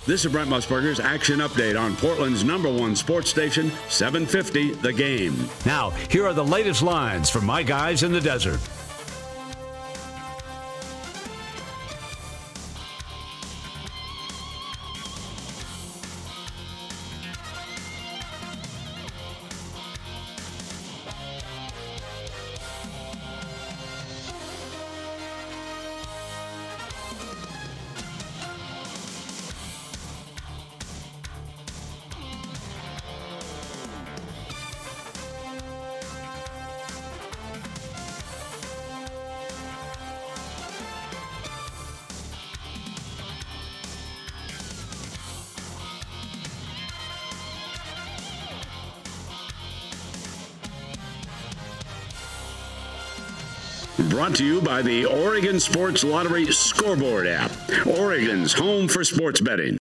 This is Brent Musburger's Action Update on Portland's #1 sports station, 750 The Game. Now, here are the latest lines from my guys in the desert. Brought to you by the Oregon Sports Lottery Scoreboard app, Oregon's home for sports betting.